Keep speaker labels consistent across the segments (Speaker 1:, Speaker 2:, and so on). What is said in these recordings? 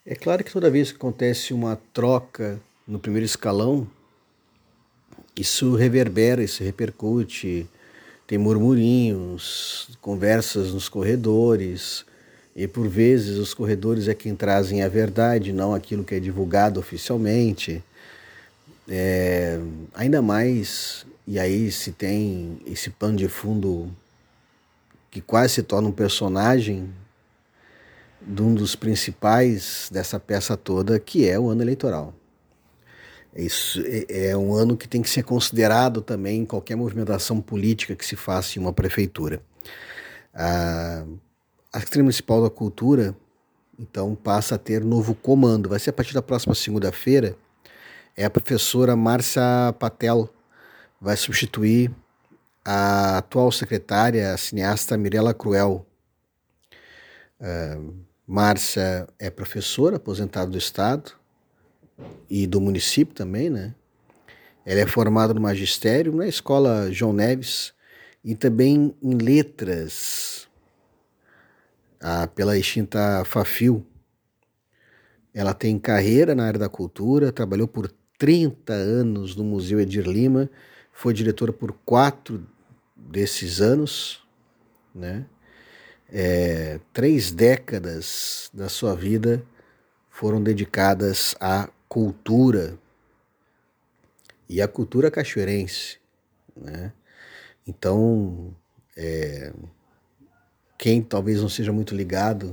Speaker 1: É claro que toda vez que acontece uma troca no primeiro escalão, isso reverbera, isso repercute, tem murmurinhos, conversas nos corredores, e por vezes os corredores é quem trazem a verdade, não aquilo que é divulgado oficialmente. Ainda mais, e aí se tem esse pano de fundo que quase se torna um personagem de um dos principais dessa peça toda, que é o ano eleitoral. Isso é um ano que tem que ser considerado também em qualquer movimentação política que se faça em uma prefeitura. A Secretaria Municipal da Cultura, então, passa a ter novo comando. Vai ser a partir da próxima segunda-feira. É a professora Márcia Patel, vai substituir a atual secretária, a cineasta Mirella Cruel. Márcia é professora, aposentada do Estado e do município também, né? Ela é formada no magistério, na Escola João Neves, e também em letras, pela extinta Fafil. Ela tem carreira na área da cultura, trabalhou por 30 anos no Museu Edir Lima, foi diretora por 4 desses anos, né? 3 décadas da sua vida foram dedicadas à cultura, e à cultura cachoeirense, né? Então, quem talvez não seja muito ligado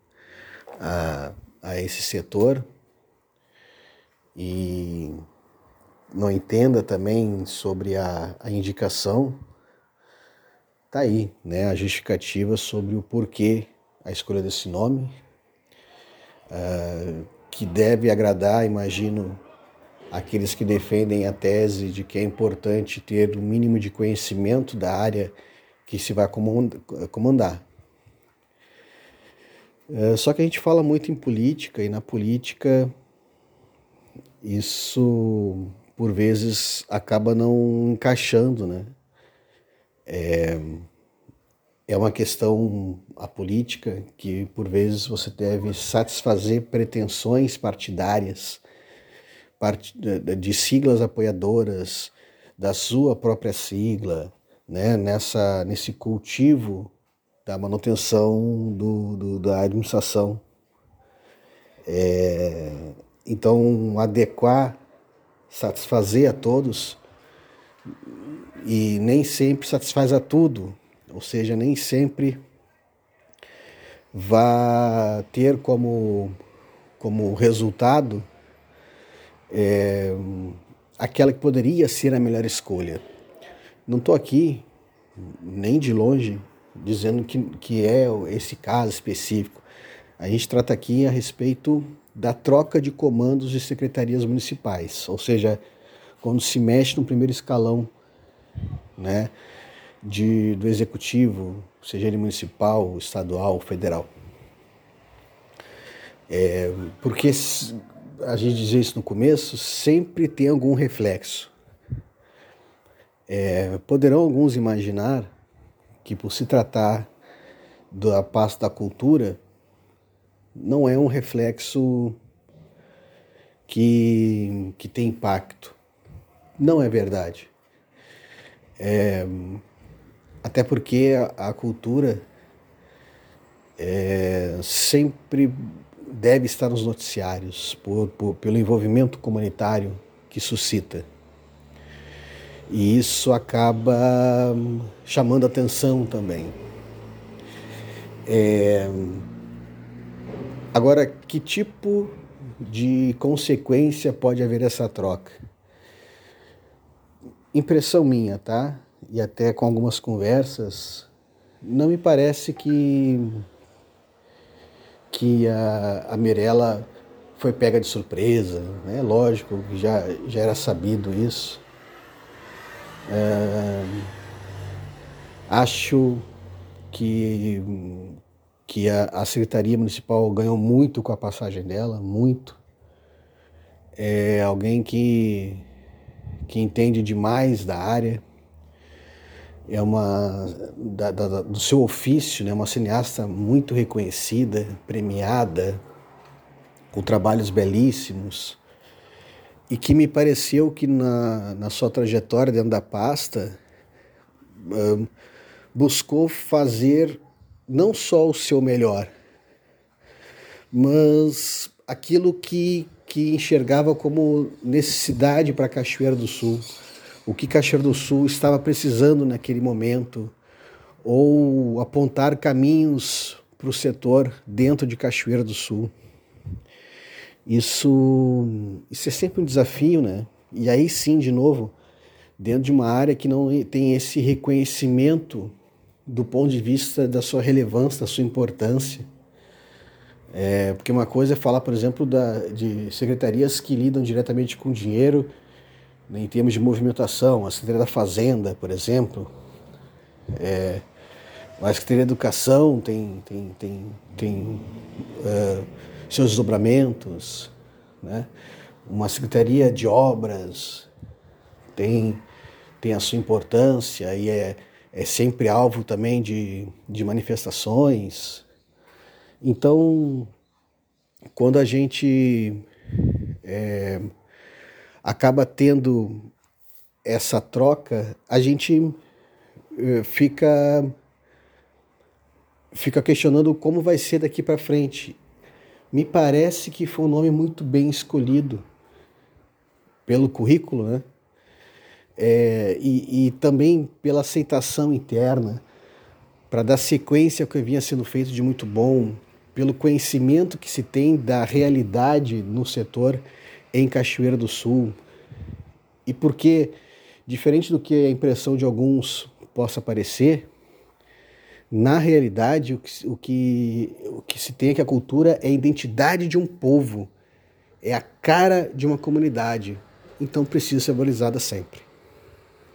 Speaker 1: a esse setor e não entenda também sobre a indicação, tá aí, né, a justificativa sobre o porquê a escolha desse nome, que deve agradar, imagino, aqueles que defendem a tese de que é importante ter o mínimo de conhecimento da área que se vai comandar. Só que a gente fala muito em política, e na política isso por vezes acaba não encaixando, né? É uma questão, a política, que por vezes você deve satisfazer pretensões partidárias, de siglas apoiadoras, da sua própria sigla, né? Nesse cultivo da manutenção da administração. Então, adequar, satisfazer a todos, e nem sempre satisfaz a tudo, ou seja, nem sempre vai ter como resultado aquela que poderia ser a melhor escolha. Não estou aqui, nem de longe, dizendo que é esse caso específico. A gente trata aqui a respeito da troca de comandos de secretarias municipais, ou seja, quando se mexe no primeiro escalão, né, do executivo, seja ele municipal, estadual, federal. Porque a gente dizia isso no começo, sempre tem algum reflexo. Poderão alguns imaginar que, por se tratar da pasta da cultura, não é um reflexo que tem impacto. Não é verdade. Até porque a cultura sempre deve estar nos noticiários pelo envolvimento comunitário que suscita. E isso acaba chamando atenção também. Agora, que tipo de consequência pode haver essa troca? Impressão minha, tá? E até com algumas conversas, não me parece que a Mirella foi pega de surpresa, né? Lógico, já era sabido isso. Acho que a Secretaria Municipal ganhou muito com a passagem dela, muito. É alguém que entende demais da área, é do seu ofício, né? Uma cineasta muito reconhecida, premiada, com trabalhos belíssimos, e que me pareceu que na sua trajetória dentro da pasta buscou fazer não só o seu melhor, mas aquilo que enxergava como necessidade para Cachoeira do Sul, o que Cachoeira do Sul estava precisando naquele momento, ou apontar caminhos para o setor dentro de Cachoeira do Sul. Isso é sempre um desafio, né? E aí sim, de novo, dentro de uma área que não tem esse reconhecimento do ponto de vista da sua relevância, da sua importância. Porque uma coisa é falar, por exemplo, de secretarias que lidam diretamente com dinheiro, né, em termos de movimentação, a Secretaria da Fazenda, por exemplo, a Secretaria da Educação tem seus desdobramentos, né? Uma Secretaria de Obras tem a sua importância e é sempre alvo também de manifestações. Então, quando a gente acaba tendo essa troca, a gente fica questionando como vai ser daqui para frente. Me parece que foi um nome muito bem escolhido pelo currículo, né? E também pela aceitação interna, para dar sequência ao que vinha sendo feito de muito bom, pelo conhecimento que se tem da realidade no setor em Cachoeira do Sul. E porque, diferente do que a impressão de alguns possa parecer, na realidade o que se tem é que a cultura é a identidade de um povo, é a cara de uma comunidade, então precisa ser valorizada sempre.